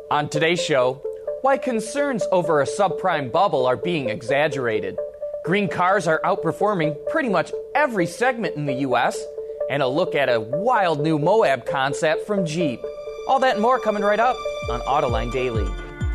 On today's show, why concerns over a subprime bubble are being exaggerated. Green cars are outperforming pretty much every segment in the U.S., and a look at a wild new Moab concept from Jeep. All that and more coming right up on Autoline Daily.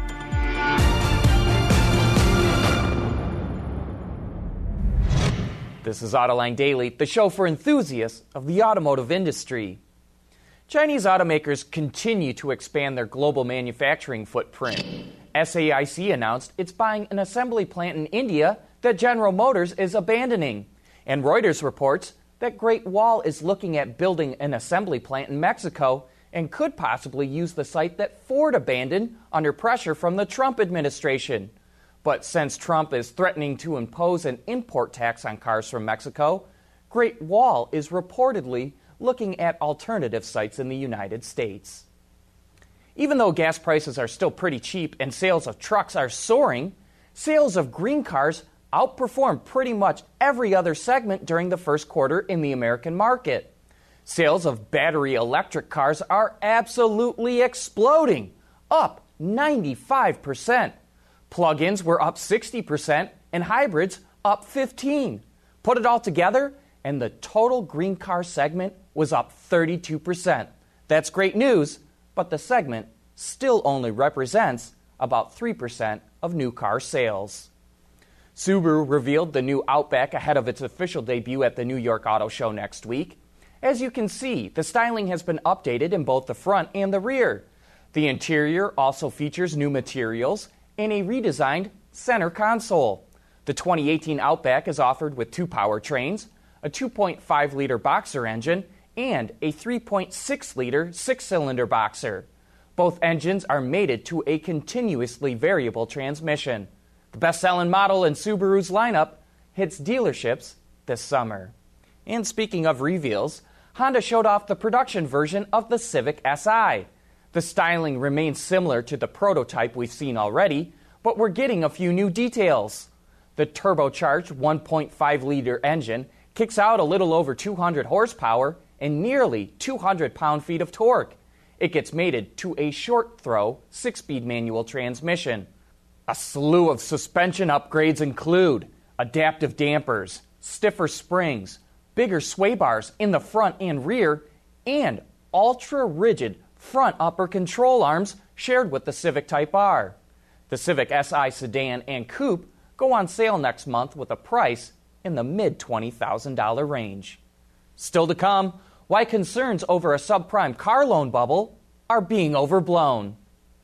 This is Autoline Daily, the show for enthusiasts of the automotive industry. Chinese automakers continue to expand their global manufacturing footprint. SAIC announced it's buying an assembly plant in India that General Motors is abandoning. And Reuters reports that Great Wall is looking at building an assembly plant in Mexico and could possibly use the site that Ford abandoned under pressure from the Trump administration. But since Trump is threatening to impose an import tax on cars from Mexico, Great Wall is reportedly looking at alternative sites in the United States. Even though gas prices are still pretty cheap and sales of trucks are soaring, sales of green cars outperformed pretty much every other segment during the first quarter in the American market. Sales of battery electric cars are absolutely exploding, up 95%. Plug-ins were up 60% and hybrids up 15%. Put it all together, and the total green car segment was up 32%. That's great news, but the segment still only represents about 3% of new car sales. Subaru revealed the new Outback ahead of its official debut at the New York Auto Show next week. As you can see, the styling has been updated in both the front and the rear. The interior also features new materials and a redesigned center console. The 2018 Outback is offered with two powertrains, a 2.5-liter Boxer engine, and a 3.6-liter six-cylinder Boxer. Both engines are mated to a continuously variable transmission. The best-selling model in Subaru's lineup hits dealerships this summer. And speaking of reveals, Honda showed off the production version of the Civic Si. The styling remains similar to the prototype we've seen already, but we're getting a few new details. The turbocharged 1.5-liter engine kicks out a little over 200 horsepower and nearly 200 pound-feet of torque. It gets mated to a short-throw 6-speed manual transmission. A slew of suspension upgrades include adaptive dampers, stiffer springs, bigger sway bars in the front and rear, and ultra-rigid front upper control arms shared with the Civic Type R. The Civic Si sedan and coupe go on sale next month with a price in the mid-$20,000 range. Still to come, why concerns over a subprime car loan bubble are being overblown.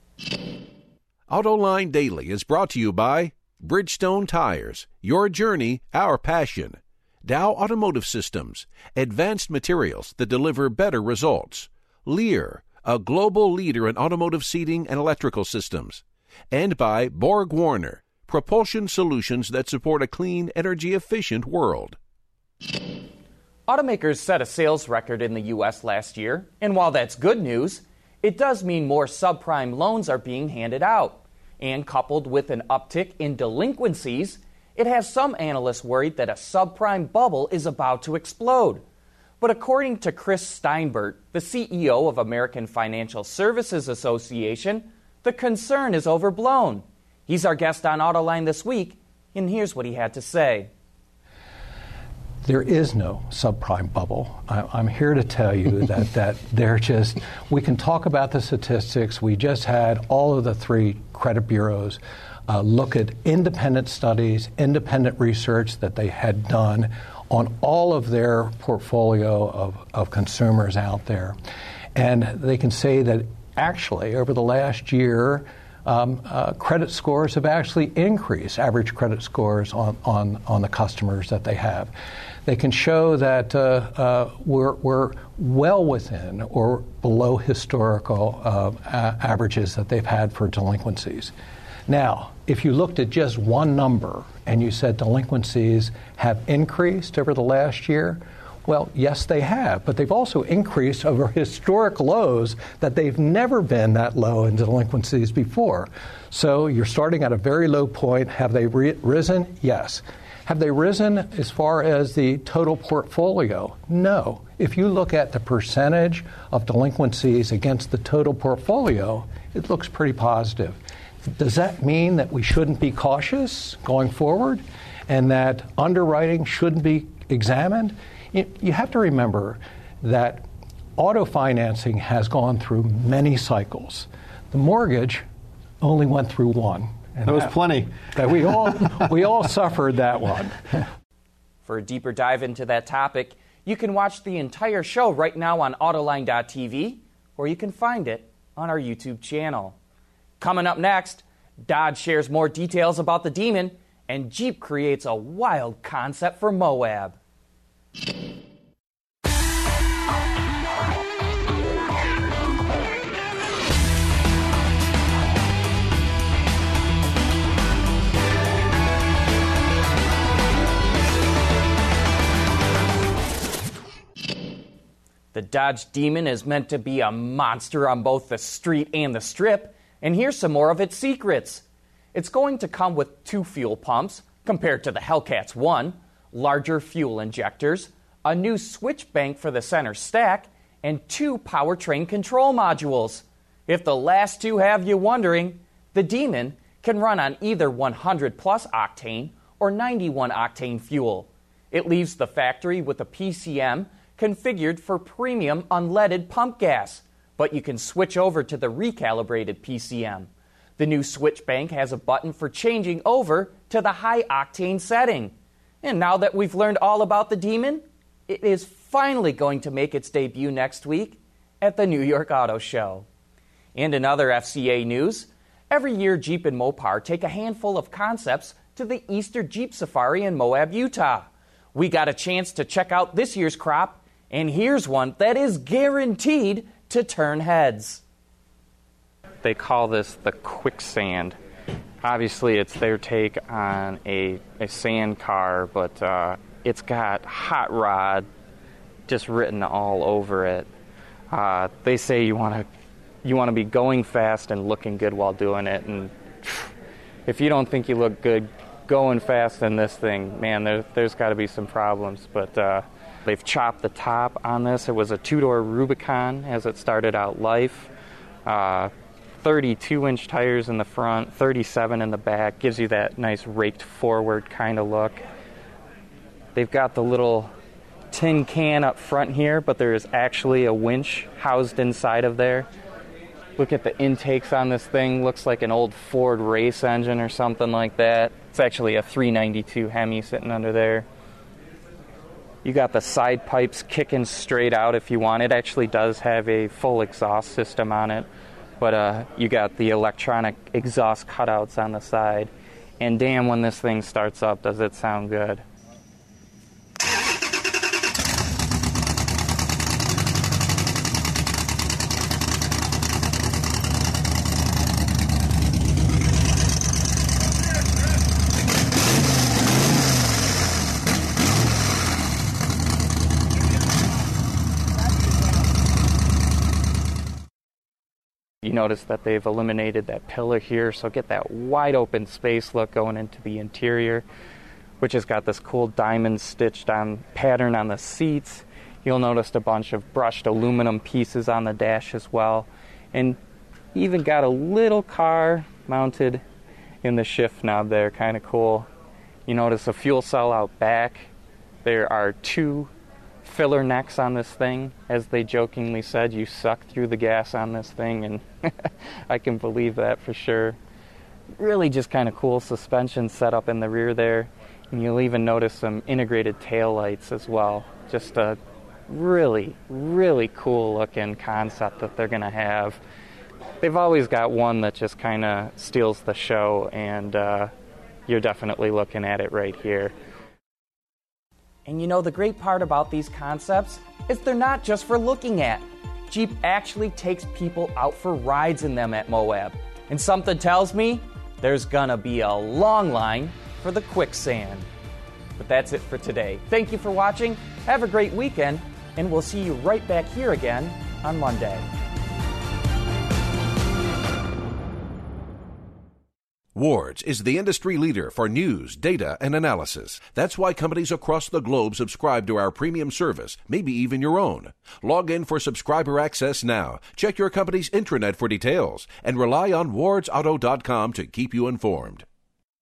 Autoline Daily is brought to you by Bridgestone Tires, your journey, our passion. Dow Automotive Systems, advanced materials that deliver better results. Lear, a global leader in automotive seating and electrical systems. And by Borg Warner, propulsion solutions that support a clean, energy-efficient world. Automakers set a sales record in the U.S. last year, and while that's good news, it does mean more subprime loans are being handed out. And coupled with an uptick in delinquencies, it has some analysts worried that a subprime bubble is about to explode. But according to Chris Steinbert, the CEO of American Financial Services Association, the concern is overblown. He's our guest on Autoline this week, and here's what he had to say. There is no subprime bubble. I'm here to tell you that they're just, we can talk about the statistics. We just had all of the three credit bureaus look at independent studies, independent research that they had done on all of their portfolio of consumers out there. And they can say that actually over the last year, credit scores have actually increased, average credit scores on the customers that they have. They can show that we're well within or below historical averages that they've had for delinquencies. Now, if you looked at just one number and you said delinquencies have increased over the last year, well, yes, they have, but they've also increased over historic lows that they've never been that low in delinquencies before. So you're starting at a very low point. Have they risen? Yes. Have they risen as far as the total portfolio? No. If you look at the percentage of delinquencies against the total portfolio, it looks pretty positive. Does that mean that we shouldn't be cautious going forward and that underwriting shouldn't be examined? You have to remember that auto financing has gone through many cycles. The mortgage only went through one. And there was plenty. That we all suffered that one. For a deeper dive into that topic, you can watch the entire show right now on Autoline.tv, or you can find it on our YouTube channel. Coming up next, Dodge shares more details about the Demon, and Jeep creates a wild concept for Moab. The Dodge Demon is meant to be a monster on both the street and the strip, and here's some more of its secrets. It's going to come with 2 fuel pumps, compared to the Hellcats 1, larger fuel injectors, a new switch bank for the center stack, and 2 powertrain control modules. If the last 2 have you wondering, the Demon can run on either 100 plus octane or 91 octane fuel. It leaves the factory with a PCM configured for premium unleaded pump gas, but you can switch over to the recalibrated PCM. The new switch bank has a button for changing over to the high octane setting. And now that we've learned all about the Demon, it is finally going to make its debut next week at the New York Auto Show. And in other FCA news, every year Jeep and Mopar take a handful of concepts to the Easter Jeep Safari in Moab, Utah. We got a chance to check out this year's crop, and here's one that is guaranteed to turn heads. They call this the quicksand. Obviously, it's their take on a sand car, but it's got hot rod just written all over it. They say you want to be going fast and looking good while doing it, and if you don't think you look good going fast in this thing, man, there's got to be some problems. But they've chopped the top on this. It was a 2-door Rubicon as it started out life. 32-inch tires in the front, 37 in the back. Gives you that nice raked forward kind of look. They've got the little tin can up front here, but there is actually a winch housed inside of there. Look at the intakes on this thing. Looks like an old Ford race engine or something like that. It's actually a 392 Hemi sitting under there. You got the side pipes kicking straight out if you want. It actually does have a full exhaust system on it, but you got the electronic exhaust cutouts on the side. And damn, when this thing starts up, does it sound good. You notice that they've eliminated that pillar here, so get that wide open space look going into the interior, which has got this cool diamond stitched on pattern on the seats. You'll notice a bunch of brushed aluminum pieces on the dash as well, and even got a little car mounted in the shift knob there, kind of cool. You notice a fuel cell out back. There are 2 filler necks on this thing. As they jokingly said, you suck through the gas on this thing, and I can believe that for sure. Really just kind of cool suspension set up in the rear there, and you'll even notice some integrated tail lights as well. Just a really, really cool looking concept that they're going to have. They've always got one that just kind of steals the show, and you're definitely looking at it right here. And you know, the great part about these concepts is they're not just for looking at. Jeep actually takes people out for rides in them at Moab. And something tells me there's gonna be a long line for the quicksand. But that's it for today. Thank you for watching. Have a great weekend, and we'll see you right back here again on Monday. Ward's is the industry leader for news, data, and analysis. That's why companies across the globe subscribe to our premium service, maybe even your own. Log in for subscriber access now. Check your company's intranet for details and rely on wardsauto.com to keep you informed.